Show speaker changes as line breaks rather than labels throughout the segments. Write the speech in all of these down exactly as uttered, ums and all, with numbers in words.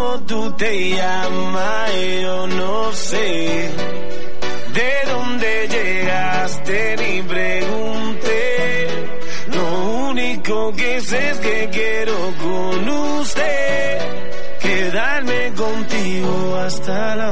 ¿Cómo tú te llamas? Yo no sé. ¿De dónde llegaste? Ni pregunté. Lo único que sé es que quiero con usted quedarme contigo hasta el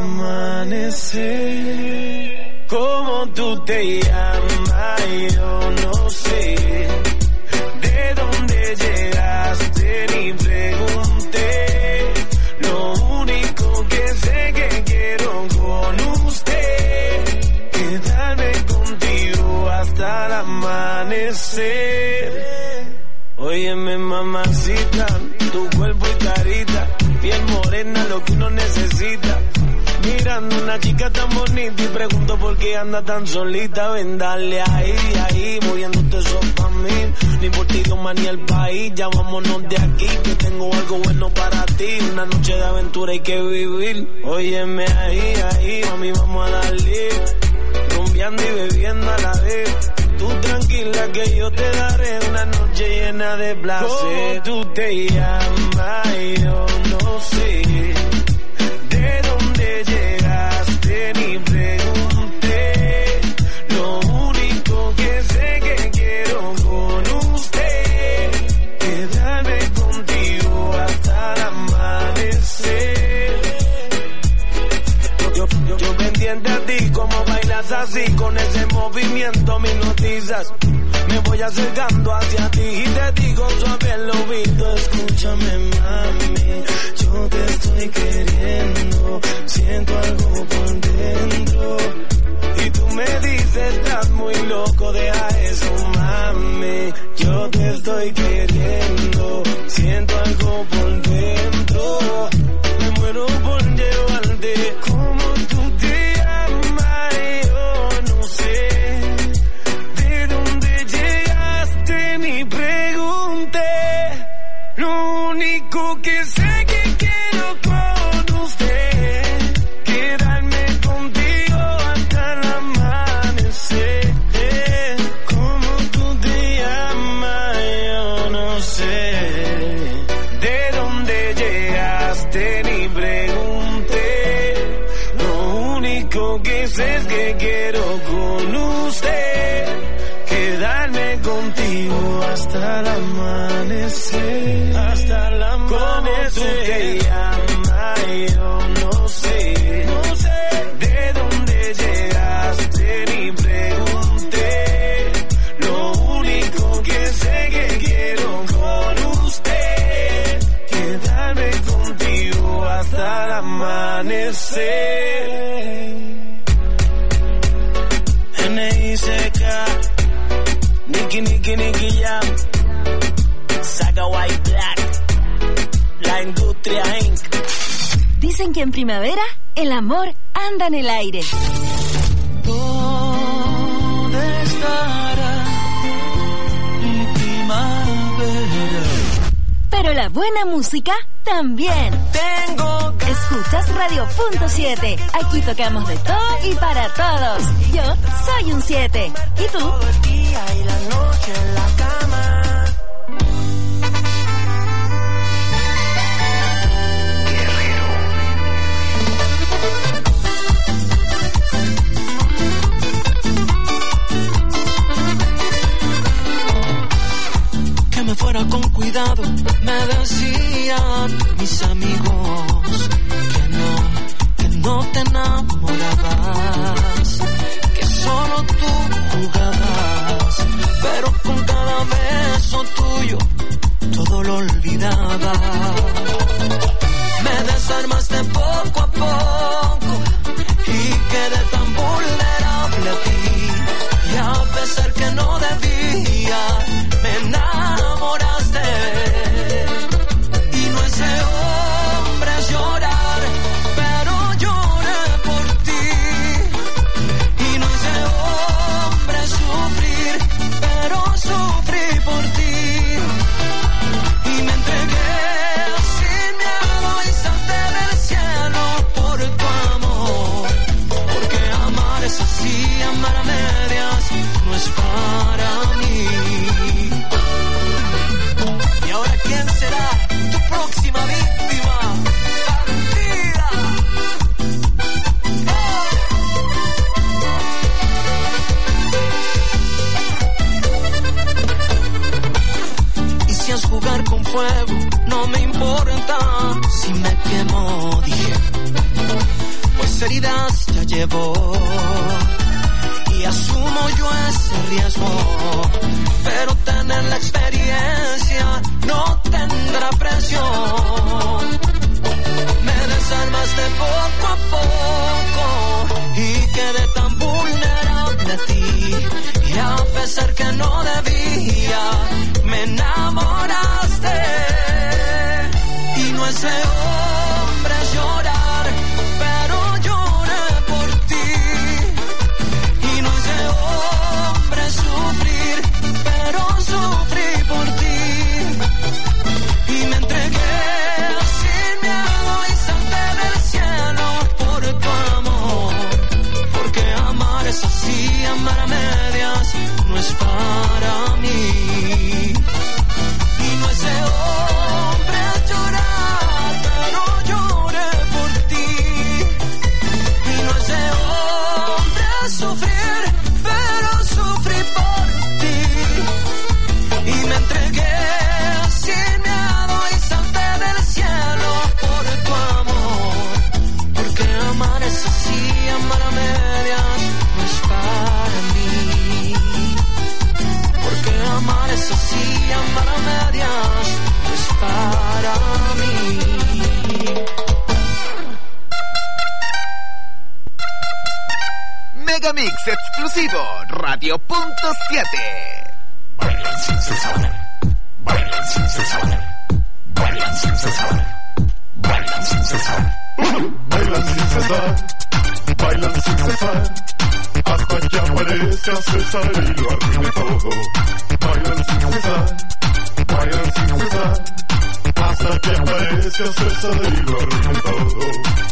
amanecer. ¿Cómo tú te llamas? Yo no sé. ¿De dónde llegaste? Ni pregunté. Lo único que sé que quiero con usted quedarme contigo hasta el amanecer. Óyeme, mamacita, tu cuerpo y carita, piel morena, lo que uno necesita. Mirando una chica tan bonita y pregunto por qué anda tan solita. Ven, dale ahí, ahí, moviéndote eso pa' mí. Ni por ti, Dios, ni el país, ya vámonos de aquí, que tengo algo bueno para ti. Una noche de aventura hay que vivir. Óyeme ahí, ahí, mami, vamos a darle. Rumbeando y bebiendo a la vez. Tú tranquila que yo te daré una noche llena de placer. ¿Cómo tú te llamas? Yo no sé. ¿De dónde llegaste? Ni pregunté. Lo único que sé que quiero con usted quedarme contigo hasta el amanecer. Yo, yo, yo pendiente a ti, como bailas así, con ese movimiento me hipnotizas. Me voy acercando hacia ti y te digo suave al oído. Escúchame, mami, yo te estoy queriendo. Siento algo por dentro y tú me dices estás muy loco, deja eso, mami. Yo te estoy queriendo. Siento algo por dentro. Me muero por llevarte. Como tú te llamas, yo no sé. ¿De dónde llegaste? Ni pregunté. Lo único que sé que quiero con usted quedarme contigo hasta el amanecer. ¿Cómo tú te llamas? Yo no sé. ¿De dónde llegaste? Ni pregunté. Lo único que sé es que quiero con usted quedarme contigo hasta el amanecer. Hasta el amanecer. ¿Cómo tú te llamas? Yo no sé. No sé. ¿De dónde llegaste? Ni pregunté. Lo único que sé que quiero con usted quedarme contigo hasta el amanecer. N I C K, Nicky, Nicky, Nicky Jam, Saga White Black, La Industria incorporated.
Dicen que en primavera el amor anda en el aire.
¿Dónde estará mi primavera?
Pero la buena música también.
Tengo
Escuchas Radio Punto siete. Aquí tocamos de todo y para todos. Yo soy un siete. ¿Y tú?
todo el día y la noche en la cama.
Que me fuera con cuidado, me decían mis amigos que no, que no te enamorabas, que solo tú jugabas, pero con cada beso tuyo todo lo olvidaba. Me desarmaste poco a poco y quedé tan vulnerable a ti, y a pesar que no debía, me enamoraste. Y no es de hombres llorar, pero lloré por ti. Y no es de hombres sufrir, pero sufrí por ti. Y me entregué sin miedo y salté del cielo por tu amor. Porque amar es así, amar a medias no es para mí. Y ahora que modie, pues heridas ya llevo y asumo yo ese riesgo, pero tener la experiencia no tendrá precio. Me desarmaste poco a poco y quedé tan vulnerable a ti, y a pesar que no debía, me enamoraste. Y no es de hombre llorar, pero lloré por ti. Y no es de hombre sufrir, pero sufrí por ti. Y me entregué sin miedo y salté del cielo por tu amor. Porque amar es así, amar a medias no es para mí. Y no es de hombre llorar, pero lloré por ti. Y no es de hombre sufrir, pero sufrí por ti. Y me entregué sin miedo y salté del cielo por tu amor. Porque amar es así, amar a medias no es para mí. Porque amar es así, amar a medias no es para mí.
Megamix exclusivo, Radio Punto siete.
Bailan sin cesar, bailan sin cesar, bailan sin cesar, bailan sin cesar. Bailan sin cesar, bailan sin cesar, hasta que aparezca César y lo arruine todo. Bailan sin cesar, bailan sin cesar, hasta que aparezca César y lo arruine todo.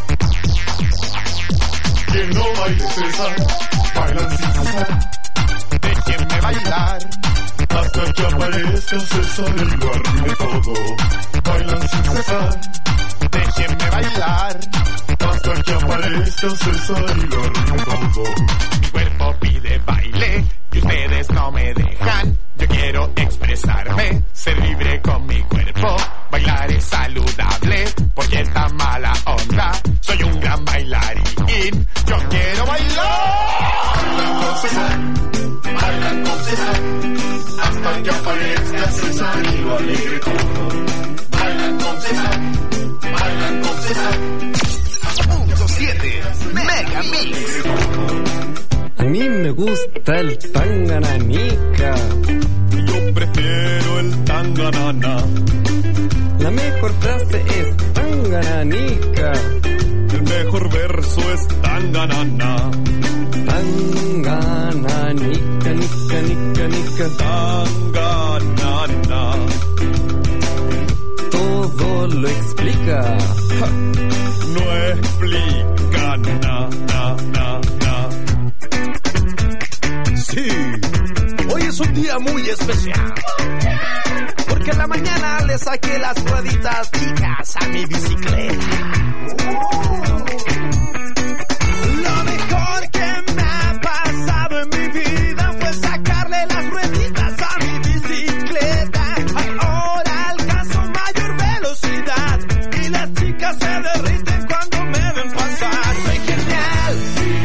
Que no baile César, bailan sin cesar, déjenme bailar, hasta que aparezca César y lo arruine todo. Bailan sin cesar, déjenme bailar, hasta que aparezca César y lo arruine todo. Mi cuerpo pide baile y ustedes no me dejan. Yo quiero expresarme, ser libre con mi cuerpo. Bailar es saludable, porque esta mala onda. Soy un gran bailarín, yo quiero bailar. Bailan con César, bailan con César, hasta que aparezca César y lo alegre todo. Bailan con César, bailan con César.
Punto siete, Megamix.
A mí me gusta el tangananica.
Yo prefiero el tanganana.
La mejor frase es tangananica.
El mejor verso es tanganana.
Tangananica, nica, nica, nica.
Tanganana.
Todo lo explica.
Ja. No explica na, na, na, na. Sí, hoy es un día muy especial, porque en la mañana le saqué las rueditas chicas a mi bicicleta. Lo mejor que me ha pasado en mi vida fue sacarle las rueditas a mi bicicleta. Ahora alcanzo mayor velocidad y las chicas se derriten cuando me ven pasar. Soy genial.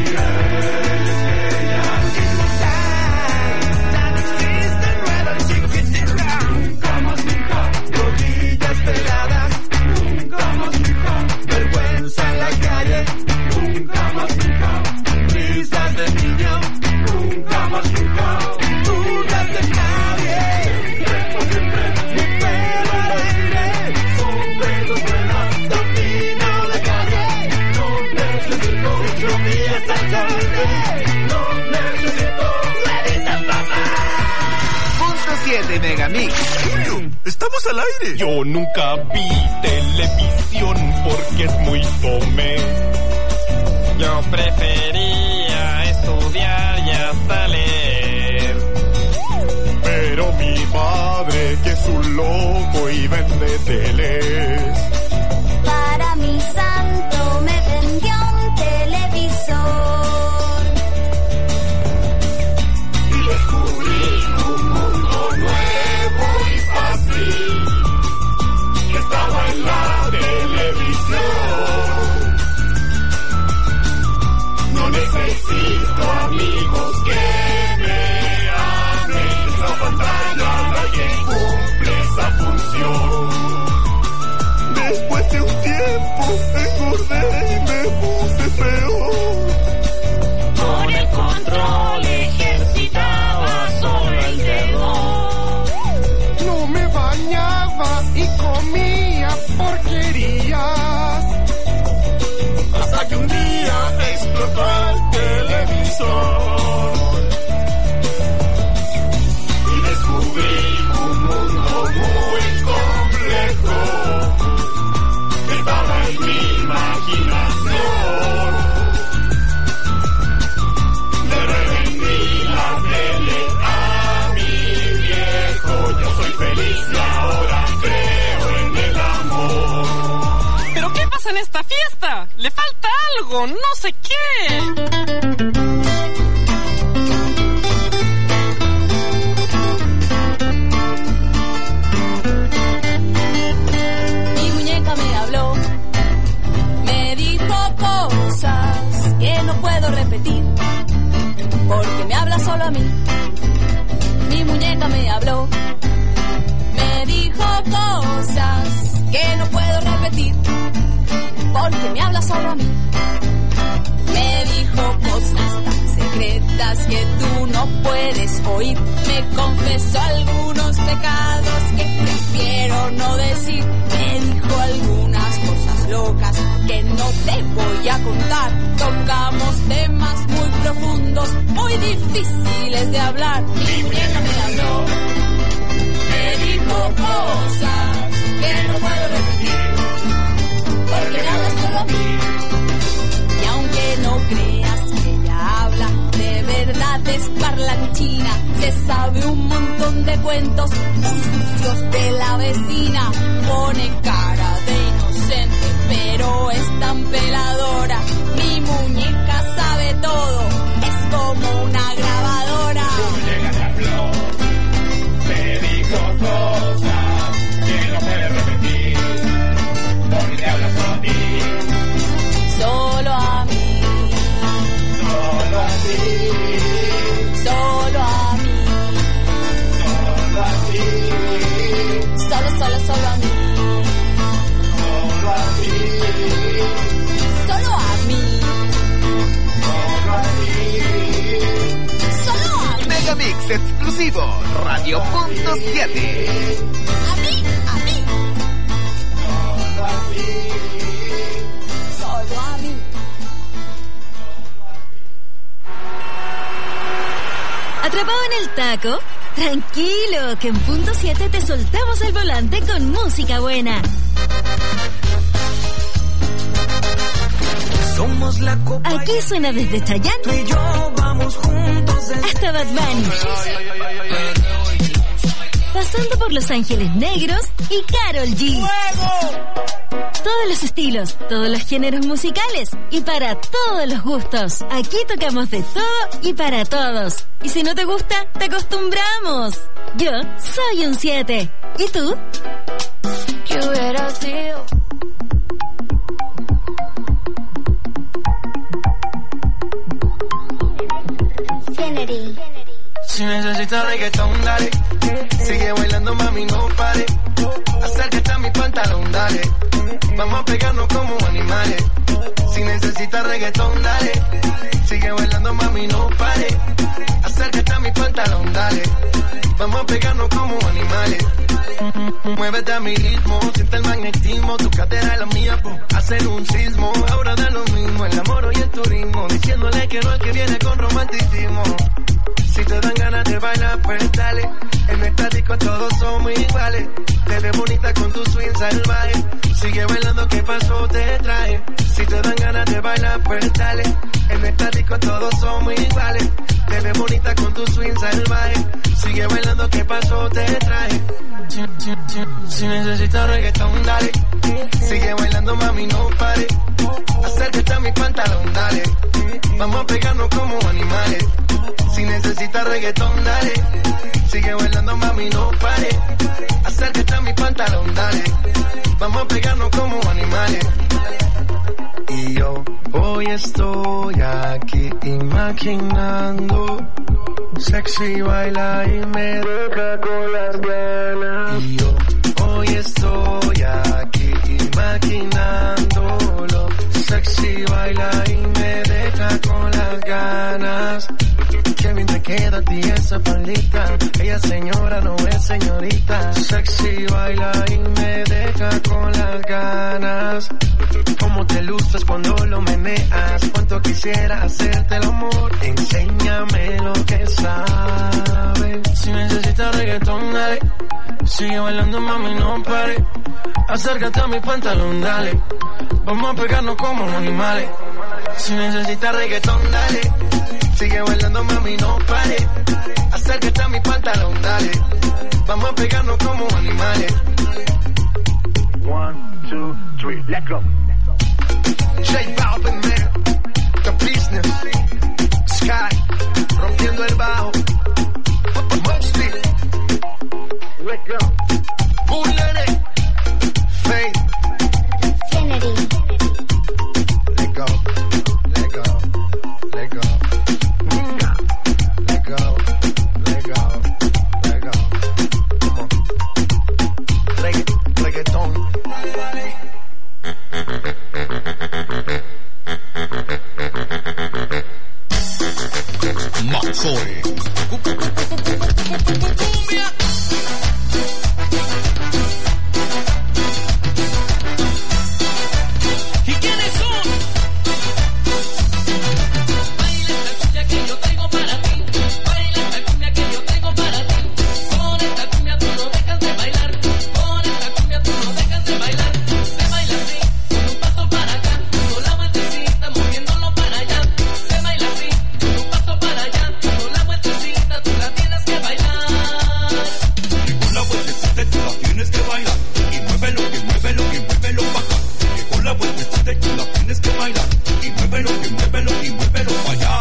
De Megamix.
Estamos al aire. Yo nunca vi televisión porque es muy fome. Yo prefería estudiar y hasta leer. Pero mi padre, que es un loco y vende teles,
para mi santo me vendió un televisor.
Y descubrí un mundo nuevo y fácil que estaba en la televisión. engordé y me puse feo.
Con el control ejercitaba solo el dedo.
No me bañaba y comía porquerías. Hasta que un día explotó el televisor. Y descubrí un mundo muy complejo. Estaba en mi imaginación. Le revendí la tele a mi viejo. Yo soy feliz y ahora creo en el amor.
¿Pero qué pasa en esta fiesta? Le falta algo, no sé qué.
Mi muñeca me habló, me dijo cosas que no puedo repetir, porque me habla solo a mí. Mi muñeca me habló, me dijo cosas que no puedo repetir, porque me habla solo a mí. Me dijo cosas tan secretas que tú no puedes oír. Me confesó algunos pecados que prefiero no decir. Me dijo algunas cosas locas que no te voy a contar. Tocamos temas muy profundos, muy difíciles de hablar. Mi muñeca me habló, me dijo cosas que no puedo repetir, porque me hablas solo a mí. Y aunque no creas que ella habla, de verdad es parlanchina. Se sabe un montón de cuentos muy sucios de la vecina. Pone cara de inocente, pero es tan peladora. Mi muñeca sabe todo, es como una grabadora.
Mi muñeca me habló, me dijo cosas que no puede repetir, porque te habla solo a ti.
Solo a mí,
Solo a ti,
solo a mí,
solo a ti,
solo, solo, solo a mí,
solo a ti,
solo a mí,
solo a ti.
solo a mí,
Megamix exclusivo Radio punto siete.
a mí, a mí,
Solo a ti.
solo a mí.
¿Atrapado en el taco? Tranquilo, que en punto siete te soltamos el volante con música buena.
Somos la copa.
Aquí suena desde
Tú
Chayanne
y yo vamos juntos de...
hasta Bad Bunny, pasando por Los Ángeles Negros y Karol G. Todos los estilos, todos los géneros musicales y para todos los gustos. Aquí tocamos de todo y para todos. Y si no te gusta, te acostumbramos. Yo soy un siete. ¿Y tú?
¿Qué hubiera sido?
Infinity.
Si necesitas reggaetón, dale. Sigue bailando, mami, no pare. Acércate a mi pantalón, dale. Vamos a pegarnos como animales. Si necesitas reggaetón, dale. Sigue bailando, mami, no pare. Acércate a mi pantalón, dale. Vamos a pegarnos como animales. Muévete a mi ritmo, siente el magnetismo. Tu cadera es la mía, po, hacen un sismo. Ahora da lo mismo, el amor y el turismo. Diciéndole que no es que viene con romanticismo. Si te dan ganas de bailar, pues dale. En esta disco todos somos iguales. Te ves bonita con tu swing salvaje. Sigue bailando, ¿qué pasó? Te trae. Si te dan ganas de bailar, pues dale. En esta disco todos somos iguales. Te ves bonita con tu swing salvaje. Sigue bailando, ¿qué pasó? Te trae. Si, si, si, si necesitas reggaetón, dale. Sigue bailando, mami, no pare. Acércate a mi pantalón, dale. Vamos a pegarnos como animales. Si necesitas reggaetón, dale. Sigue bailando, mami, no pare. Acércate a mi pantalón, dale. Vamos a pegarnos como animales. Y yo hoy estoy aquí imaginando. Sexy baila y me deja con las ganas. Y yo hoy estoy aquí imaginando.
queda a ti esa faldita. Ella señora no es señorita. Sexy baila y me deja con las ganas. Cómo te luces cuando lo meneas. Cuánto quisiera hacerte el amor. Enséñame lo que sabes. Si necesitas reggaetón, dale. Sigue bailando, mami, no pare. Acércate a mi pantalón, dale. Vamos a pegarnos como animales. Si necesitas reggaetón, dale. Sigue bailando, mami, no pare. Acércate a mi pantalón, dale. Vamos a pegarnos como animales. One, two, three, let's go. J Balvin, man. The business. Sky. Rompiendo el bajo. Mostly. Let's go. Bullet. Faith.
Kennedy.
Let go. Let go. Let go. Let go. Let go. Let go. Come on. Regga reggaeton.
Mazzoli.
¿Y quiénes son? Baila esta cumbia que yo traigo para ti. Baila esta cumbia que yo traigo para ti. Con esta cumbia tú no dejas de bailar. Con esta cumbia tú no dejas de bailar. Se baila así, con un paso para acá. Con la vueltecita, moviéndolo para allá. Se baila así, con un paso para allá. Con la vueltecita tú la tienes que bailar.
Y con la vueltecita tú la tienes que bailar. Y muévelo, y muévelo, y muévelo pa' acá. Y con la vueltecita tú la tienes que bailar. Y muévelo, y muévelo, y muévelo pa' allá.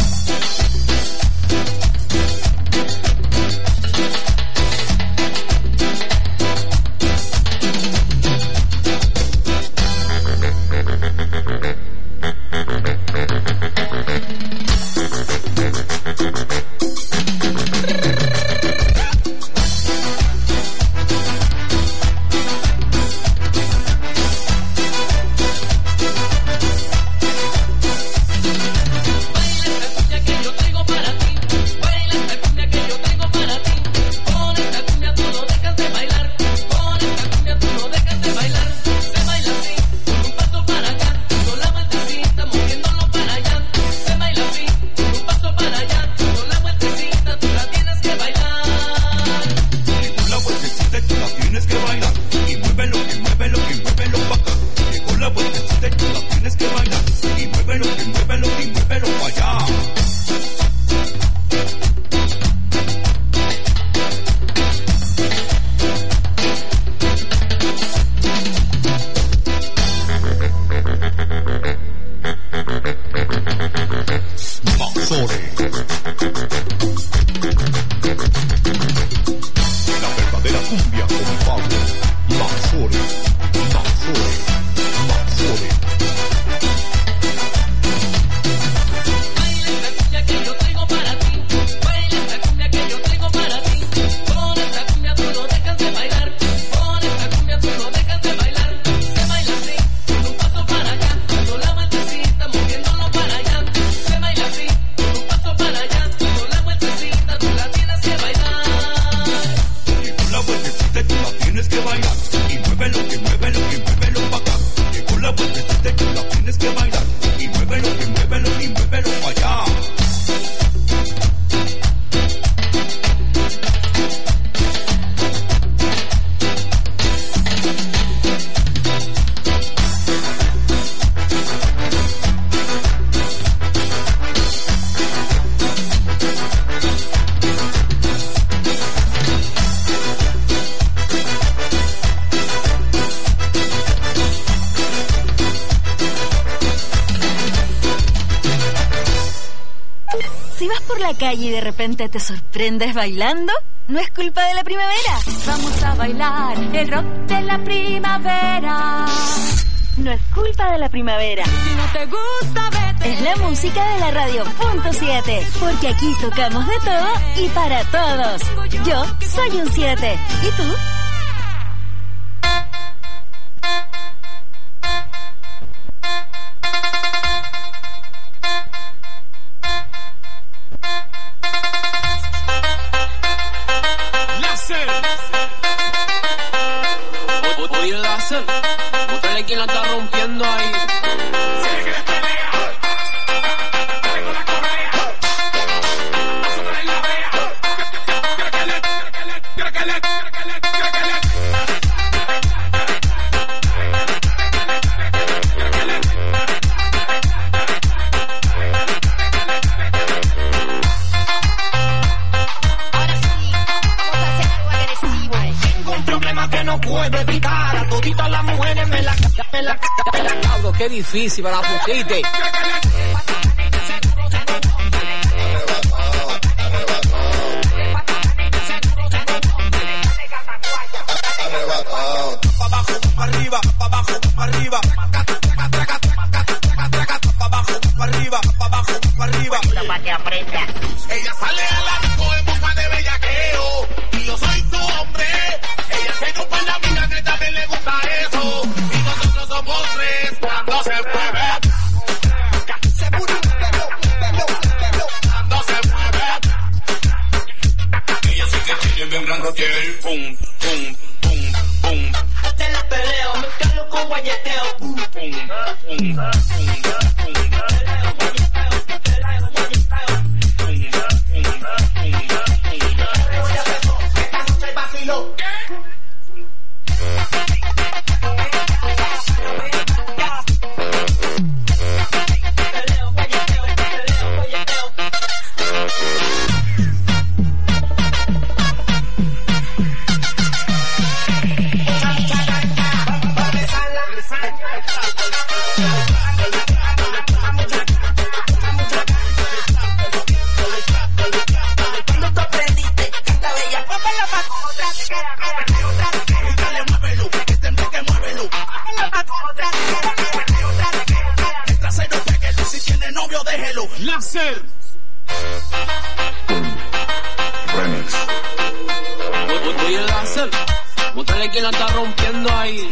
Baila esta cumbia que yo traigo para ti. Baila esta cumbia que yo traigo para ti. Con esta cumbia tú no dejas de bailar. Con esta cumbia tú no dejas de bailar. Se baila así, con un paso para acá. Con la vueltecita, moviéndolo para allá. Se baila así, con un paso para allá. Con la vueltecita tú la tienes que bailar.
Y con la vueltecita tú la tienes que bailar. Y muévelo, y muévelo, y muévelo pa' acá. Y con la vueltecita tú la tienes que bailar. Y muévelo, y muévelo, y muévelo pa' allá. Mazzoli. La verdadera cumbia con Pablo Mazzoli. Mazzoli. Mazzoli.
Baila esta cumbia que yo traigo para ti. Baila esta cumbia que yo traigo para ti. Con esta cumbia tú no dejas de bailar. Con esta cumbia tú no dejas de bailar. Se baila así, con un paso para acá. Con la vueltecita, moviéndolo para allá. Se baila así, con un paso para allá. Con la vueltecita tú la tienes que bailar.
Y con la vueltecita tú la tienes que bailar. Y muévelo, y muévelo, y muévelo pa' acá. Y con la vueltecita tú la tienes que bailar. Y muévelo, y muévelo, y muévelo pa' allá.
Si vas por la calle y de repente te sorprendes bailando, no es culpa de la primavera.
Vamos a bailar el rock de la primavera.
No es culpa de la primavera.
Si no te gusta, vete.
Es la música de la radio punto siete. Porque aquí tocamos de todo y para todos. Yo soy un siete. ¿Y tú?
qué difícil para la pusiste.
Arriba, pa' abajo, pa' arriba, pa' abajo, pa' arriba, pa' abajo, pa' arriba.
Pa' que aprenda.
Ella sale a la disco en busca de bellaqueo y yo soy su hombre. Ella se grupa en la amiga que también le gusta eso y nosotros somos tres cuando se mueve. Se mueve, cuando se mueve. Ella sí que tiene bien grande piel, pum, pum, pum, pum.
Hasta la peleo, me calo con guayeteo. Pum, pum, pum, pum, pum.
Láser.
Remix.
Oye, Láser, muéstrale quién la está rompiendo ahí.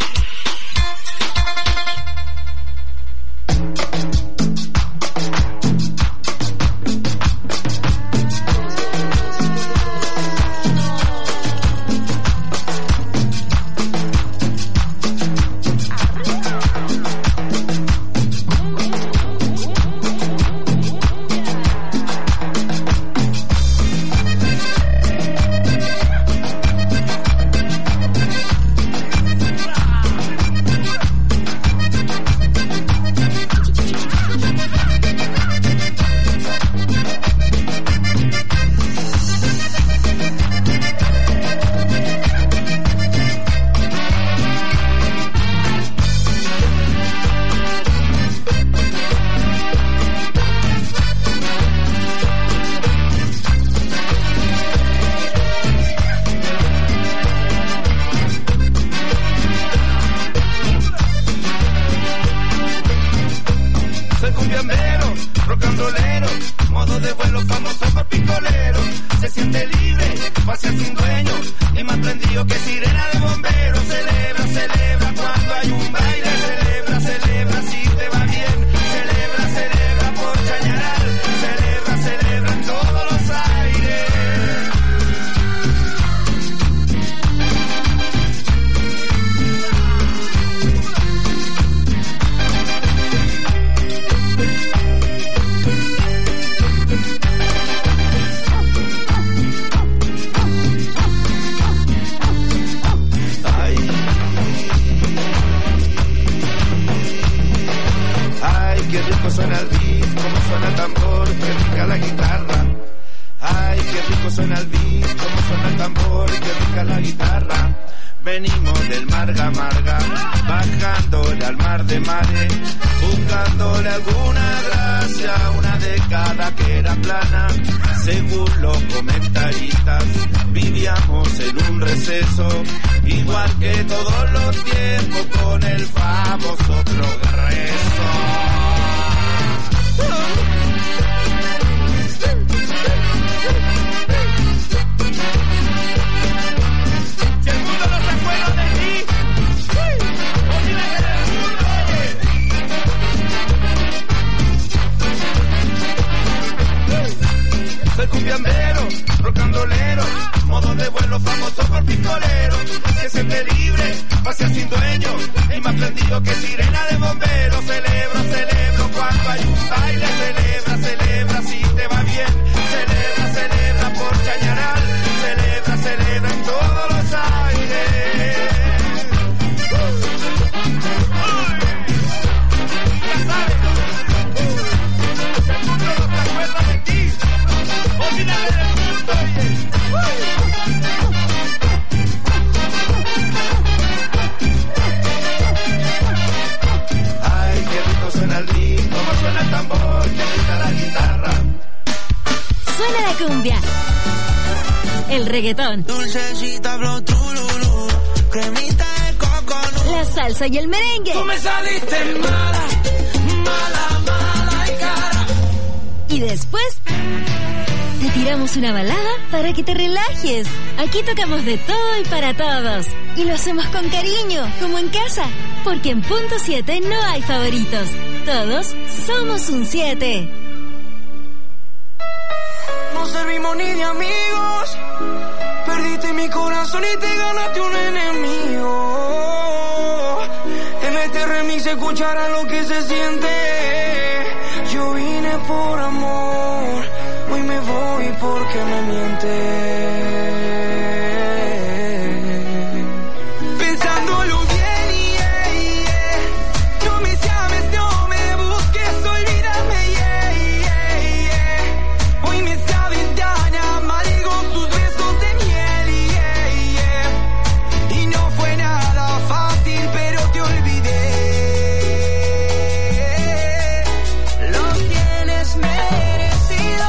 Venimos del Marga Marga, bajándole al mar de mares, buscándole alguna gracia, una década que era plana. Según los comentaristas, vivíamos en un receso, igual que todos los tiempos, con el famoso progreso. Soy cumbiambero, rock and rollero, modo de vuelo famoso por pistolero, que siempre libre, pasea sin dueño, y más prendido que sirena de bombero. Celebro, celebro
cumbia, el reggaetón,
dulcecita, flow, trululú, cremita de coco,
la salsa y el merengue.
Tú me saliste mala, mala, mala y cara.
Y después te tiramos una balada para que te relajes. Aquí tocamos de todo y para todos. Y lo hacemos con cariño, como en casa. Porque en Punto siete no hay favoritos. Todos somos un siete.
No servimos ni de amigos. Perdiste mi corazón y te ganaste un enemigo. En este remix escucharás lo que se siente. Yo vine por amor. Hoy me voy porque me mientes. Pensándolo bien, yeah, yeah. No me llames, no me busques, olvídame, yeah, yeah, yeah. Hoy me saben tan amargos tus besos de miel, yeah, yeah. Y no fue nada fácil, pero te olvidé. Lo tienes merecido.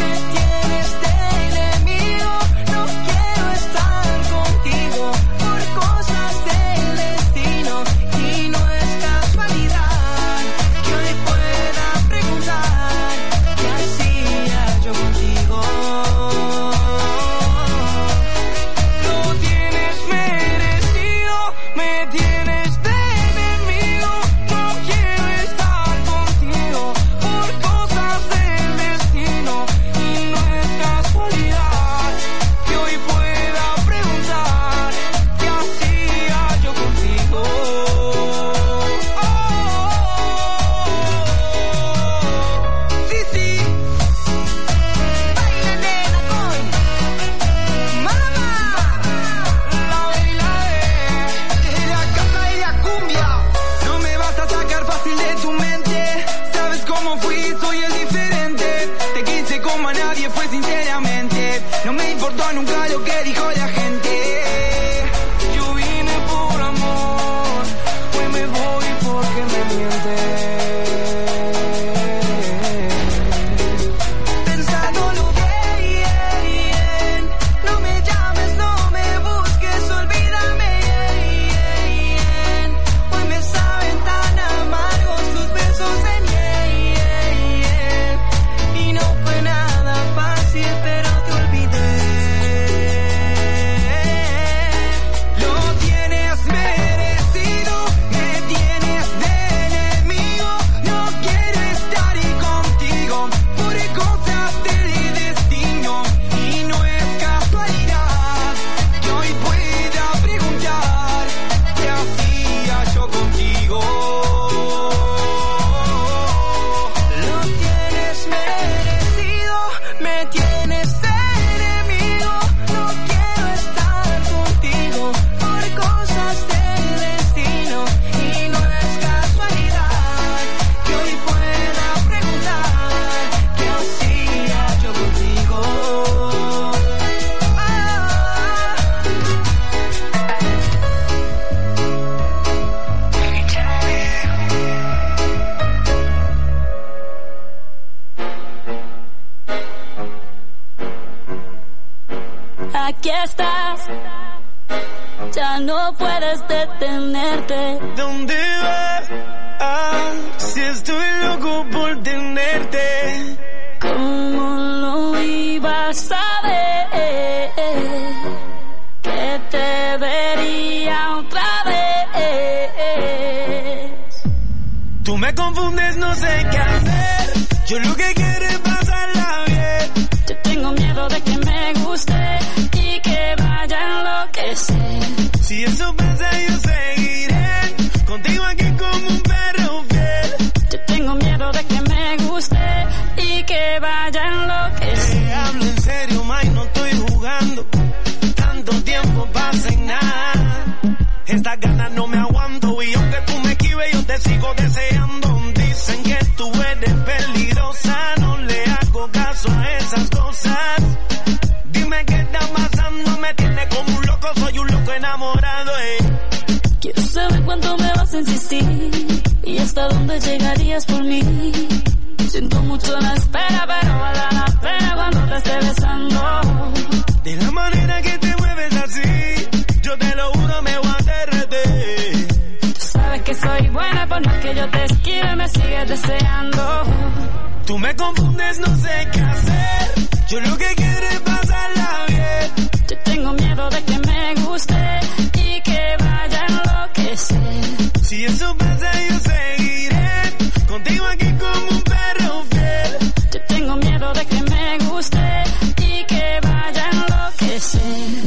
Aquí estás, ya no puedes detenerte.
¿Dónde vas? Ah, si estoy loco por tenerte.
¿Cómo lo ibas a ver? Que te vería otra vez.
Tú me confundes, no sé qué hacer. Yo lo que quiero es pasarla bien.
Yo tengo miedo de que me guste y que vaya a enloquecer.
Si eso pasa yo seguiré contigo aquí como un perro fiel.
Yo tengo miedo de que me guste y que vaya a enloquecer.
Te hablo en serio, May, no estoy jugando. Tanto tiempo pasa en nada. Estas ganas no me aguanto y aunque tú me esquives yo te sigo deseando. Dicen que tú eres peligrosa, no le hago caso a esas cosas. Dime qué está pasando, me tiene como un loco, soy un loco enamorado, eh.
Quiero saber cuánto me vas a insistir y hasta dónde llegarías por mí. Siento mucho la espera, pero vale la pena cuando te esté besando.
De la manera que te mueves así, yo te lo juro me voy a derretir.
Tú sabes que soy buena, por más que yo te esquive me sigues deseando.
Tú me confundes, no sé qué hacer. Yo lo que quiero es pasarla bien.
Yo tengo miedo de que me guste y que vaya a enloquecer.
Si eso pasa yo seguiré contigo aquí como un perro fiel.
Yo tengo miedo de que me guste y que vaya a enloquecer.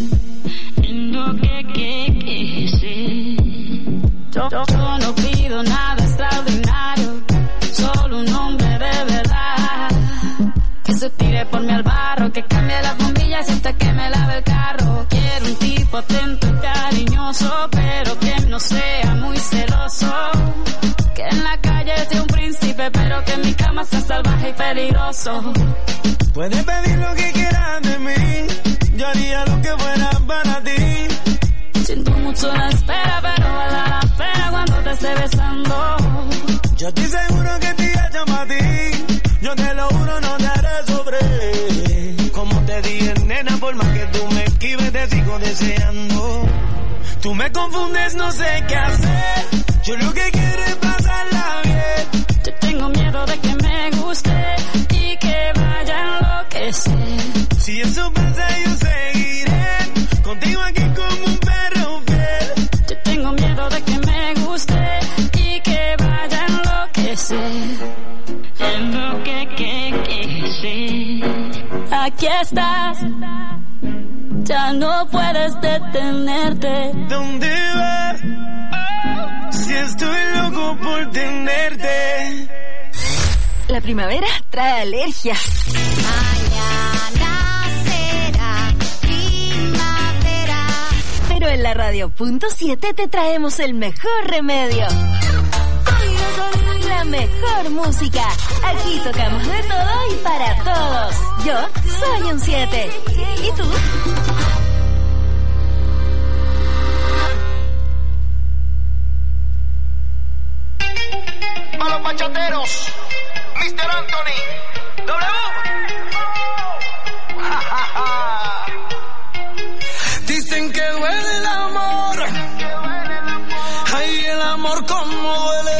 Enloquecer. Yo, yo no pido nada extraordinario, solo un hombre de verdad que se tire por mí al barro, que cambie las bombillas hasta que me lave el carro. Quiero un tipo atento y cariñoso, pero que no sea muy celoso, que en la calle sea un príncipe, pero que en mi cama sea salvaje y peligroso.
Puedes pedir lo que quieras de mí, yo haría lo que fuera para ti.
Siento mucho la espera, pero vale la pena cuando te esté besando.
Yo estoy seguro que te llamo a ti, yo te lo juro no te haré sobre. Como te dije, nena, por más que tú me esquives te sigo deseando. Tú me confundes, no sé qué hacer, yo lo que quiero es pasarla bien.
Yo tengo miedo de que me guste y que vaya a enloquecer.
Si eso pasa yo seguiré contigo aquí como un perro fiel.
Yo tengo miedo de que me guste y que vaya a enloquecer. Enloquecer. Aquí estás, ya no puedes detenerte.
¿Dónde vas? Si estoy loco por tenerte.
La primavera trae alergias.
Mañana será primavera.
Pero en la radio punto siete te traemos el mejor remedio. La mejor música. Aquí tocamos de todo y para todos. Yo soy un siete. ¿Y tú?
A los bachateros, mister Anthony, W.
Dicen que duele el amor. Ay, el amor como duele.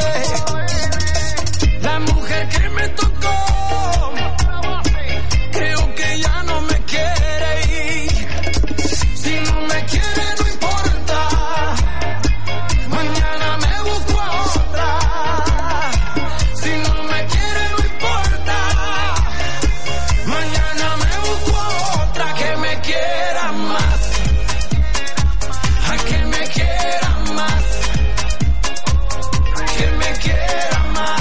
La mujer que me tocó, creo que ya no me quiere ir. Si no me quiere no importa, mañana me busco a otra. Si no me quiere no importa, mañana me busco a otra que me quiera más. A que me quiera más, que me quiera más,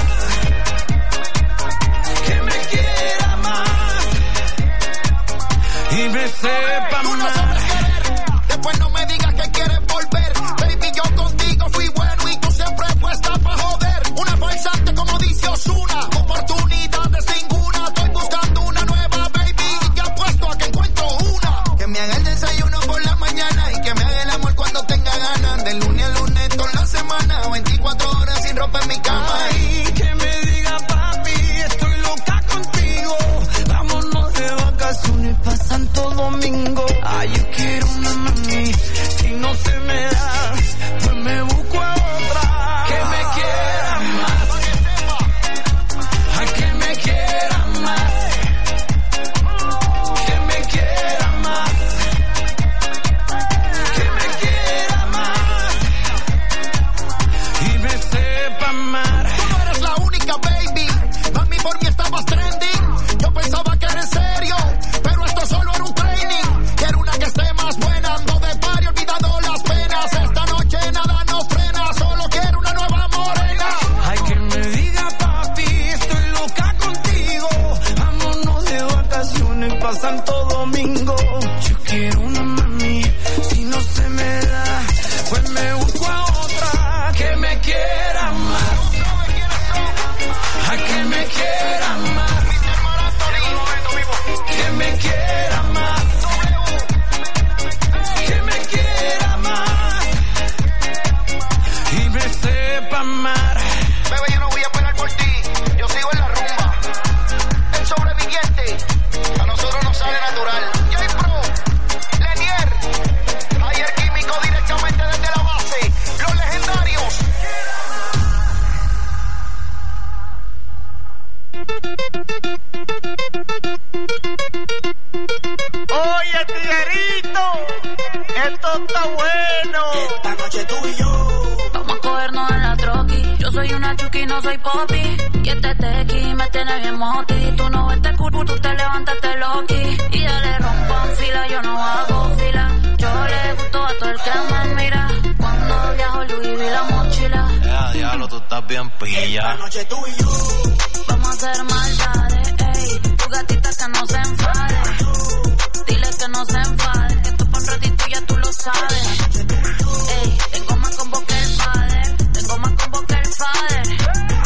que me quiera más y me sepa
Tú no
más.
sabes querer, después no me digas que quieres volver. Baby, yo contigo fui bueno y tú siempre puesta pa' joder. Una falsante como dice Ozuna, oportunidades ninguna. Estoy buscando una nueva baby y te apuesto a que encuentro una que me haga el desayuno por la mañana y que me haga el amor cuando tenga ganas. De lunes a lunes toda la semana, veinticuatro horas sin ropa en mi cama.
Ay, que me diga papi, estoy loca contigo. Vámonos de vacaciones pa' Santo Domingo. Ay, yo quiero una mami, si no se me da, pues me busco a otra. Que me quiera más, a que me quiera más, que me quiera más, que me quiera más y me sepa amar.
Tú no eres la única, baby. Mami, por mí estabas trending. Yo pensaba que eres serio, pero esto solo era un training. Quiero una que esté más buena, ando de party, olvidando las penas. Esta noche nada nos frena, solo quiero una nueva morena.
Ay, que me diga papi, estoy loca contigo. Vámonos de vacaciones pa' Santo Domingo. Yo quiero una mami, si no se me da, pues me busco a otra que me quiera más. A que me quiera más, que me quiera más, que me quiera más y me sepa amar.
Bebé, yo no voy a esperar por ti, yo sigo en la rumba. El sobreviviente, a nosotros nos
Oye, tiguerito, esto está bueno. Esta noche tú y yo
vamos a cogernos en la troqui. Yo soy una chuki, no soy popi. Y este tequi me tiene bien moti. Tú no ves este culo, tú te levantaste loqui. Y ya le rompan fila, yo no hago fila. Yo le gusto a todo el que me mira. Cuando viajo Louis vi la mochila.
Ya, diablo, tú estás bien pilla.
Esta noche tú y yo
vamos a hacer maldades, ey. Tu gatita que no se enfade. Dile que no se enfade. Que esto por un ratito ya tú lo sabes. Ey, tengo más combo que el padre. Tengo más combo que el padre.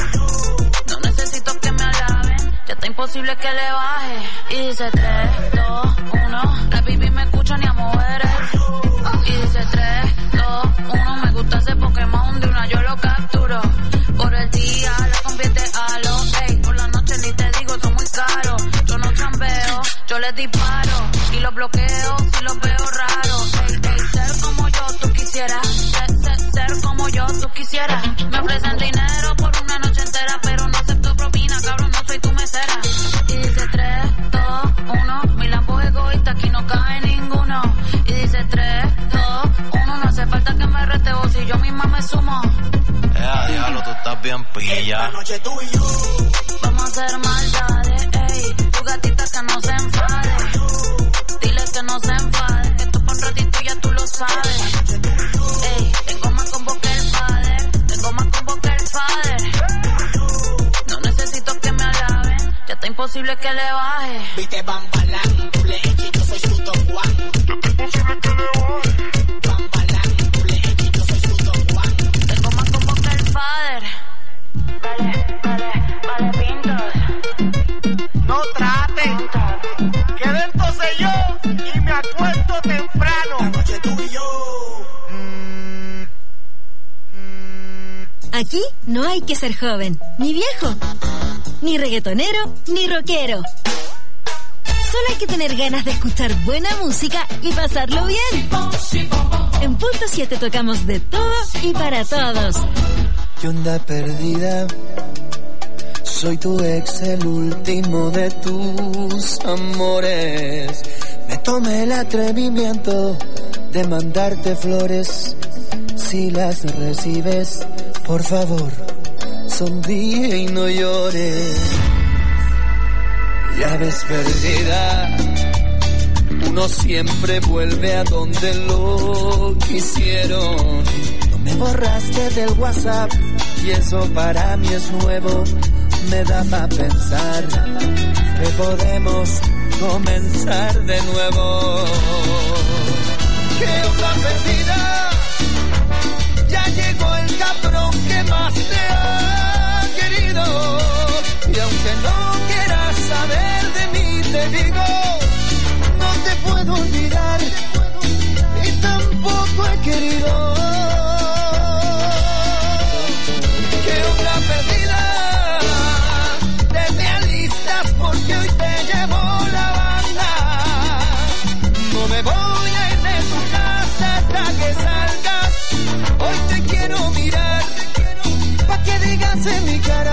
No necesito que me alaben. Ya está imposible que le baje. Y dice tres, dos, uno. La baby me escucha ni a mover. Y dice tres, dos, uno. Me gusta ese Pokémon de una yo lo capturo. Por el día la convierte a lo, ey. Por la noche ni te digo, son muy caros. Yo no chambeo, yo les disparo. Y los bloqueo si los veo raros. Ey, ey, ser como yo tú quisieras. Ser, ser, ser como yo tú quisieras. Me ofrecen dinero por una noche entera, pero no acepto propina, cabrón, no soy tu mesera. Y dice tres, dos, uno. Mi lampo es egoísta, aquí no cabe ninguno. Y dice tres, dos, uno. No hace falta que me reteo si yo misma me sumo.
Ya, diablo, tú estás bien pilla.
Esta noche tú y yo
vamos a hacer maldades, ey. Tu gatita que no se enfade. Dile que no se enfade. Que esto por un ratito ya tú lo sabes. Ey, tengo más combo que el padre. Tengo más combo que el padre. No necesito que me alaben. Ya está imposible que le baje.
Viste Bambalán, doble X, yo soy su Don Juan. Ya está imposible que le baje. Bambalán, doble X, yo soy su Don Juan.
Tengo más combo que el padre. Vale, vale, vale, pintos.
No traten, que dentro sé yo y me acuesto temprano. Esta noche tú y yo.
Aquí no hay que ser joven, ni viejo, ni reggaetonero, ni rockero. Solo hay que tener ganas de escuchar buena música y pasarlo bien. En Punto siete tocamos de todo y para todos.
¿Qué onda perdida? Soy tu ex, el último de tus amores. Me tomé el atrevimiento de mandarte flores. Si las recibes, por favor, sonríe y no llores. Ya ves perdida, uno siempre vuelve a donde lo quisieron. No me borraste del WhatsApp y eso para mí es nuevo. Me da para pensar que podemos comenzar de nuevo. ¿Qué onda perdida? Ya llegó el cabrón que más te ha querido. Y aunque no quieras saber de mí, te digo, no te puedo olvidar y tampoco he querido. ¿Qué onda perdida? Te me alistas porque hoy te llevo la banda. No me voy a ir de tu casa hasta que salgas. Hoy te quiero mirar pa' que digas en mi cara.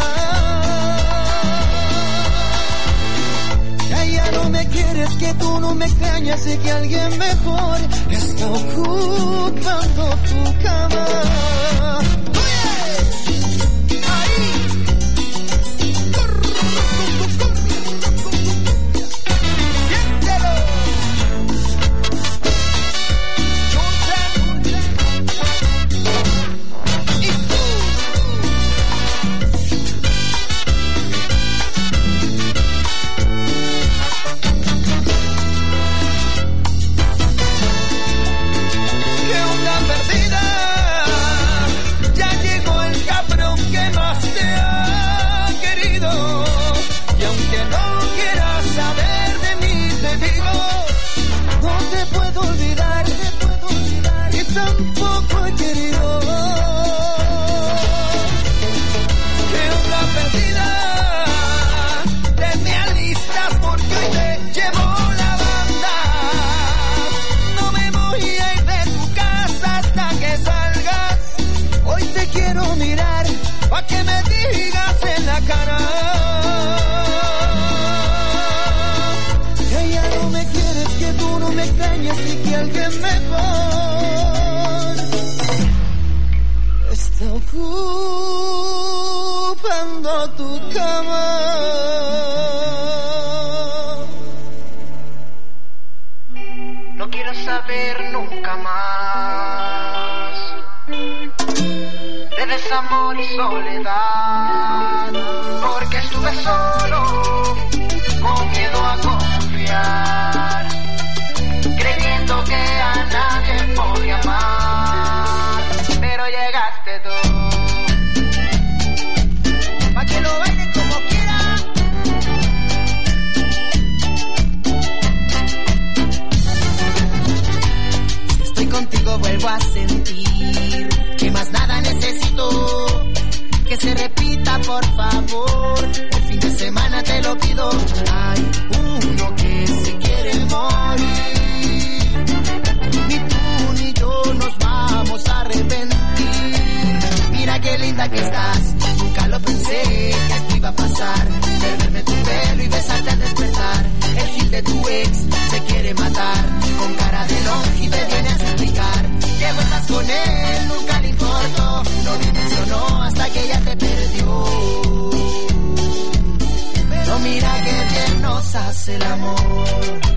Ya, ya no me quieres, que tú no me extrañas y que alguien mejor está ocupando tu cama. Ya
tu cama.
No quiero saber nunca más de desamor y soledad, porque estuve solo, con miedo a confiar, creyendo que a nadie podía amar, pero llegaste tú. Pa' que lo baile como quiera. Si estoy contigo vuelvo a sentir que más nada necesito, que se repita por favor, el fin de semana te lo pido. Hay uno que se quiere morir, ni tú ni yo nos vamos a arrepentir. Mira qué linda que estás, nunca lo pensé que esto iba a pasar, perderme tu pelo y besarte al despertar. El gil de tu ex se quiere matar, con cara de longe te viene a suplicar que vuelvas con él, nunca le importó, no dimensionó hasta que ella te perdió. Pero mira que bien nos hace el amor.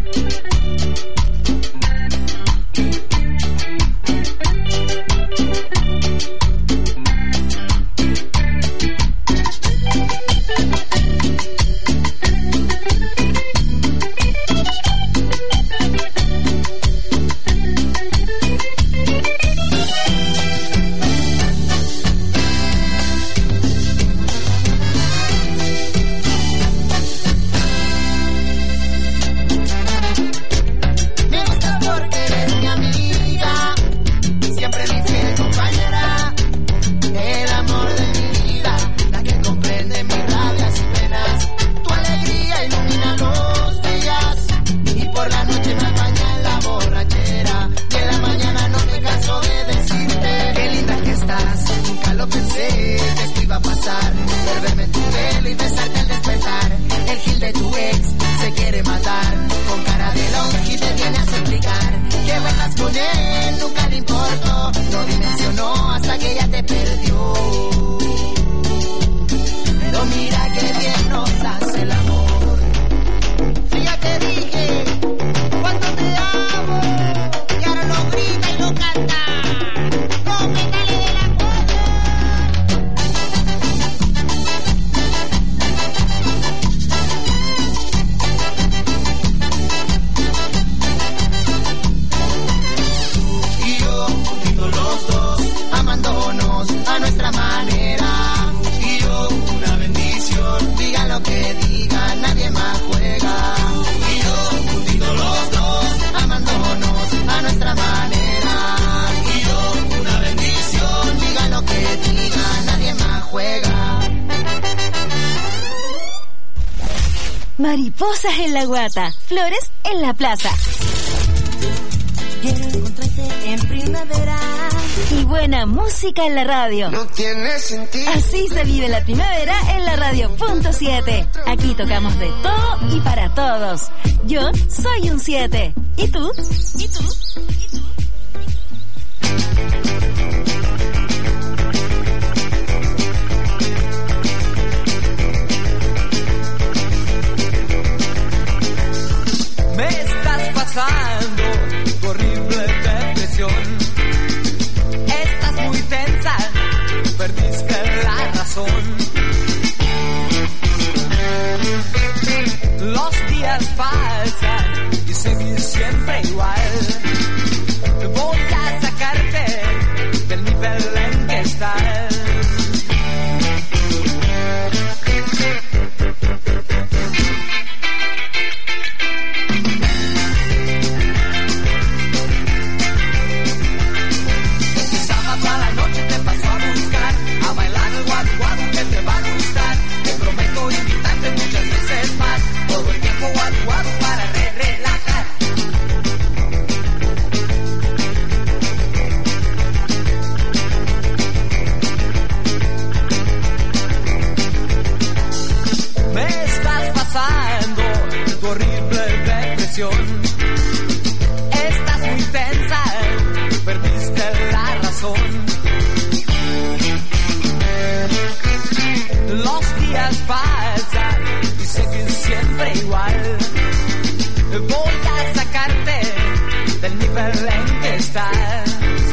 Mariposas en la guata, flores en la plaza.
Quiero encontrarte en primavera.
Y buena música en la radio.
No tiene sentido.
Así se vive la primavera en la radio punto siete. Aquí tocamos de todo y para todos. Yo soy un siete. ¿Y tú? ¿Y tú? ¿Y tú?
Me estás pasando tu horrible depresión. Estás muy tensa, perdiste la razón. Los días pasan y seguís siempre igual. Voy a sacarte del nivel en que estás. Para re relajar. Me estás pasando tu horrible depresión. Estás muy tensa, perdiste la razón. Los días pasar y seguir siempre igual. Voy a sacarte del nivel en que estás.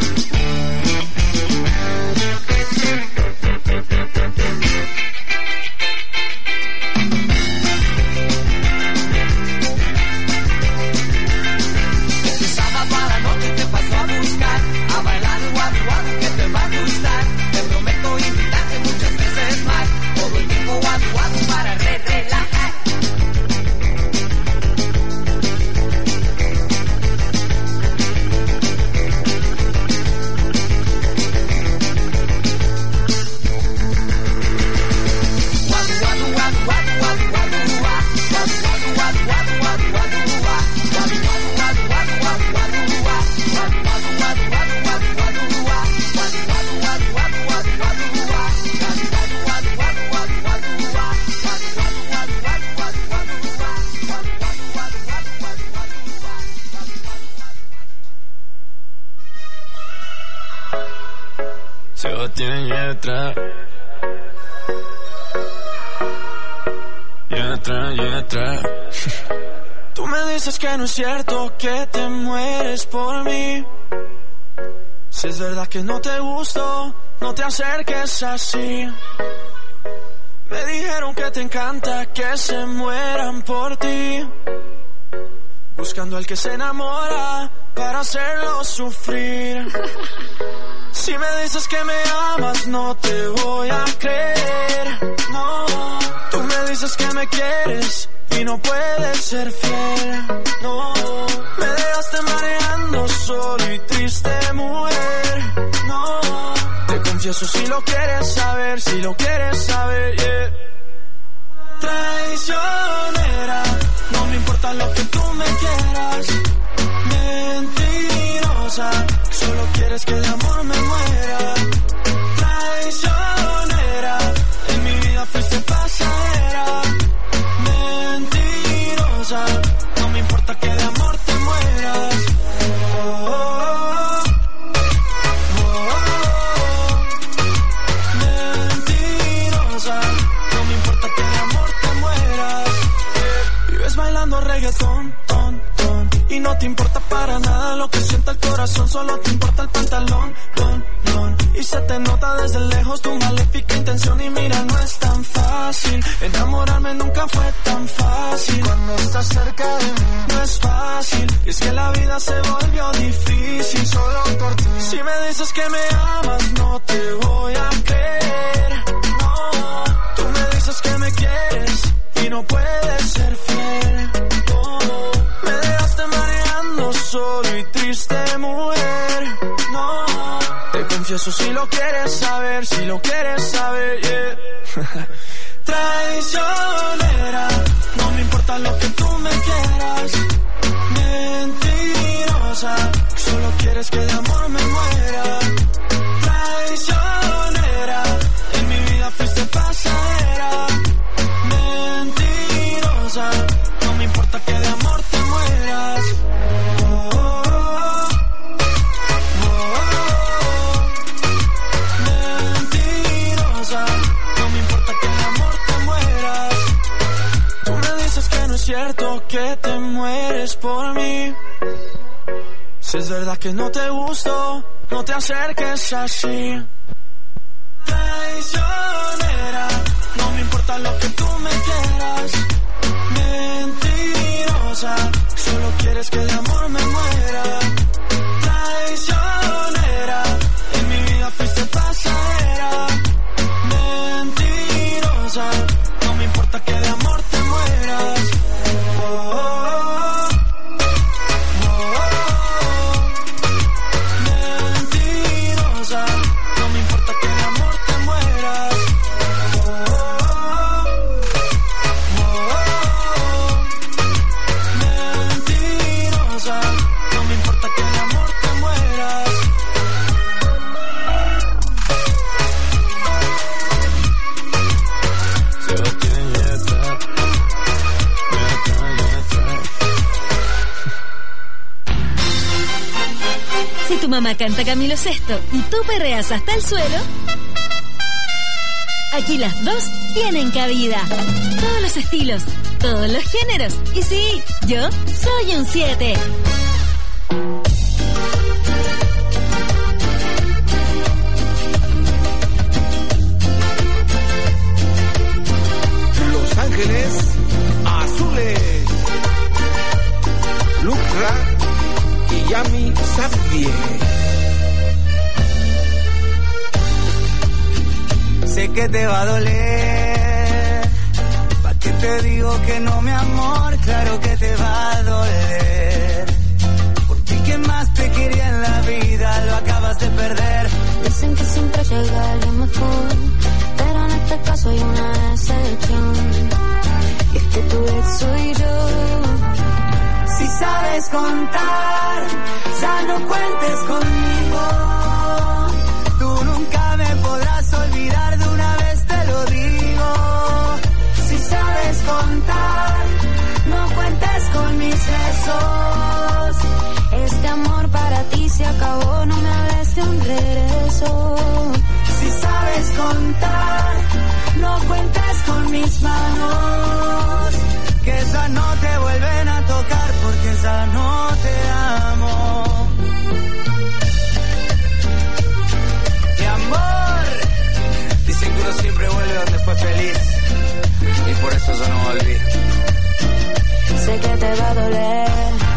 Sebastián Yatra, Yatra, Yatra. Tú me dices que no es cierto que te mueres por mí. Si es verdad que no te gusto, no te acerques así. Me dijeron que te encanta que se mueran por ti, buscando al que se enamora para hacerlo sufrir. Si me dices que me amas, no te voy a creer, no. Tú me dices que me quieres y no puedes ser fiel, no. Me dejaste mareando solo y triste, mujer, no. Te confieso si lo quieres saber, si lo quieres saber, yeah. Traicionera, no me importa lo que tú me quieras. Mentirosa, solo quieres que de amor me muera. Traicionera, en mi vida fuiste pasajera. Mentirosa, no me importa que de amor te mueras. Oh, oh, oh, oh, oh. Mentirosa, no me importa que de amor te mueras. Vives bailando reggaetón, ton, ton, y no te importa para nada lo que sienta el corazón, solo te importa el pantalón, don, don. Y se te nota desde lejos tu maléfica intención. Y mira, no es tan fácil, enamorarme nunca fue tan fácil. Cuando estás cerca de mí no es fácil, y es que la vida se volvió difícil solo por ti. Si me dices que me amas, no te voy a creer, no. Tú me dices que me quieres y no puedes ser fiel, no. Me dejaste mareando solo y triste, mujer, no. Te confieso si lo quieres saber, si lo quieres saber, yeah. Traicionera, no me importa lo que tú me quieras. Mentirosa, solo quieres que de amor me muera. Traicionera, en mi vida fuiste pasajera. Mentirosa, no me importa que de amor te mueras. Oh, oh, oh, oh, oh. Mentirosa, no me importa que de amor te mueras. Tú me dices que no es cierto que te mueres por mí. Si es verdad que no te gusto, no te acerques así. Traicionera, no me importa lo que tú me quieras. Mentirosa, solo quieres que de amor me muera. Traicionera, en mi vida fuiste pasajera. Mentirosa, no me importa que de amor te mueras. Oh, oh, oh.
Tu mamá canta Camilo Sesto y tú perreas hasta el suelo, Aquí las dos tienen cabida. Todos los estilos, todos los géneros. Y sí, yo soy un siete.
Los Ángeles Azules. Lucra y Yami Xavier.
Sé que te va a doler. ¿Pa' qué te digo que no, mi amor? Claro que te va a doler. Porque quien más te quería en la vida lo acabas de perder.
Dicen que siempre llega alguien mejor, pero en este caso hay una excepción. Y es que tu ex soy yo.
Si sabes contar, ya no cuentes conmigo. Tú nunca me podrás olvidar, de una vez te lo digo. Si sabes contar, no cuentes con mis besos.
Este amor para ti se acabó, no me hables de un regreso.
Si sabes contar, no cuentes con mis manos, que ya no te vuelven a tocar porque ya no te amo. Mi amor, dicen que uno siempre vuelve donde fue feliz, y por eso yo no volví.
Sé que te va a doler.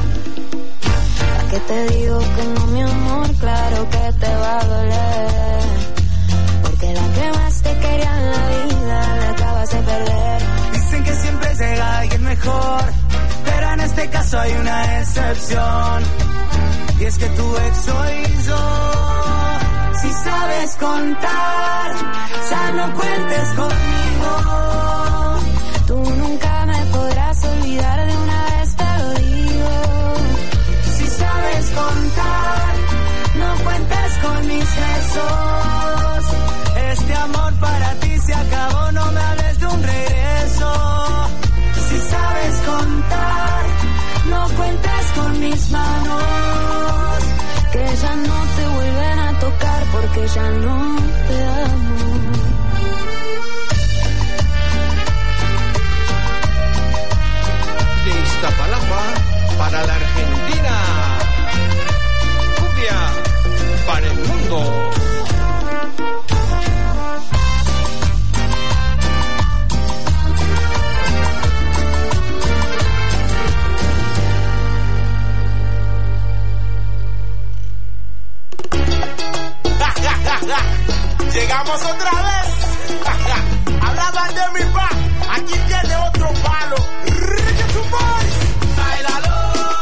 ¿A qué te digo que no, mi amor? Claro que te va a doler. Porque la que más te quería en la vida la acabas de perder.
Dicen que siempre llega alguien mejor, pero en este caso hay una excepción. Y es que tu ex soy yo. Si sabes contar, ya no cuentes conmigo.
Tú nunca me podrás olvidar, de una vez te lo digo.
Si sabes contar, no cuentes con mis besos. Este amor para ti se acabó, no me hables de un regreso. Si sabes contar, no cuentes con mis manos,
que ya no te vuelven a tocar porque ya no te amo.
De Iztapalapa para la Argentina. Cumbia para el mundo.
Llegamos otra vez. Hablaban de mi pa, aquí tiene otro palo. Reggaeton Boys. Báilalo,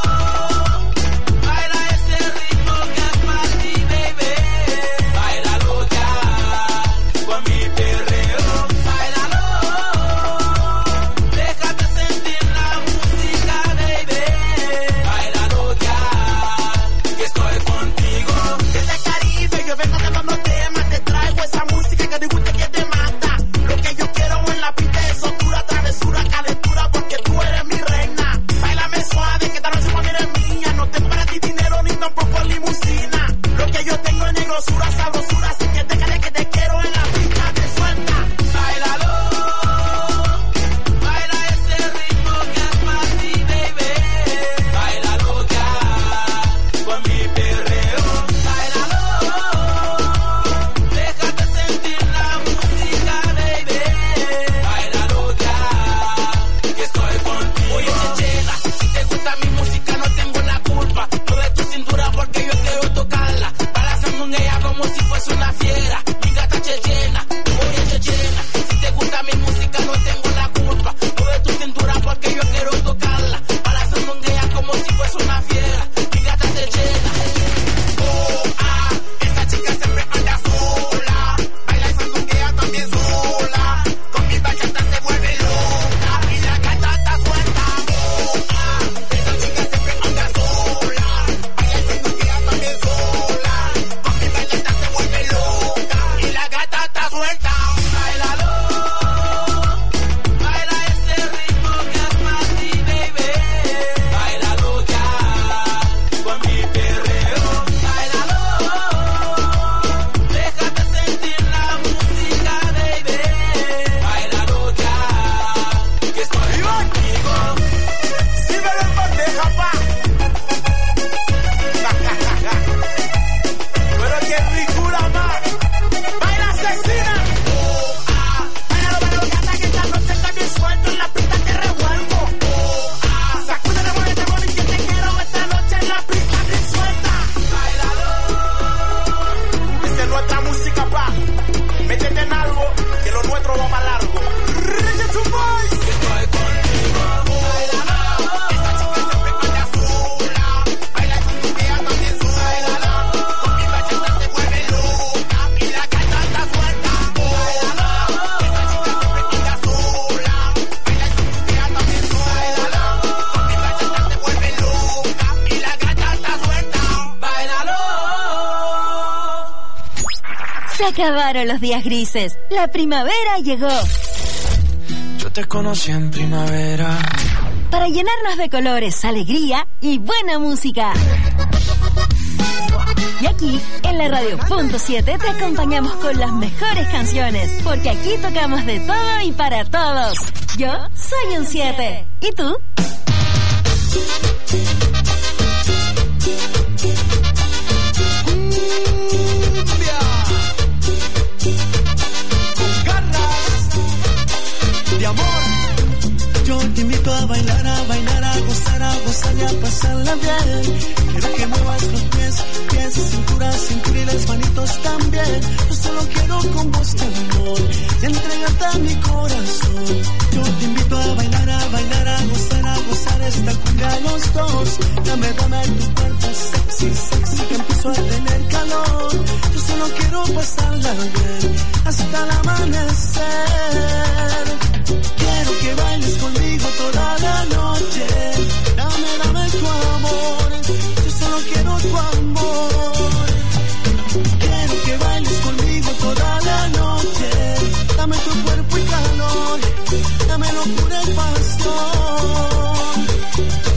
baila ese ritmo que es para ti, baby. Báilalo ya, con mi perreo. Báilalo, déjate sentir la música, baby. Báilalo ya, que estoy contigo. Desde Caribe yo vengo cantando temas, te traigo esa música que te gusta, que te mata. Lo que yo quiero en la pista es oscura, travesura.
acabaron los días grises. La primavera llegó.
Yo te conocí en primavera.
Para llenarnos de colores, alegría y buena música. Y aquí, en la Radio Punto siete, te acompañamos con las mejores canciones. Porque aquí tocamos de todo y para todos. Yo soy un siete. ¿Y tú?
De amor, yo te invito a bailar, a bailar, a gozar, a gozar y a pasarla bien. Quiero que muevas los pies, pies, cintura, cintura y las manitos también. Yo solo quiero con vos de amor y entregarte a mi corazón. Yo te invito a bailar, a bailar, a gozar, a gozar esta cumbia los dos. Dame, dame tu cuerpo sexy, sexy que empiezo a tener calor. Yo solo quiero pasarla bien hasta el amanecer. Quiero que bailes conmigo toda la noche. Dame, dame tu amor. Yo solo quiero tu amor. Quiero que bailes conmigo toda la noche. Dame tu cuerpo y calor. Dame locura y pasión.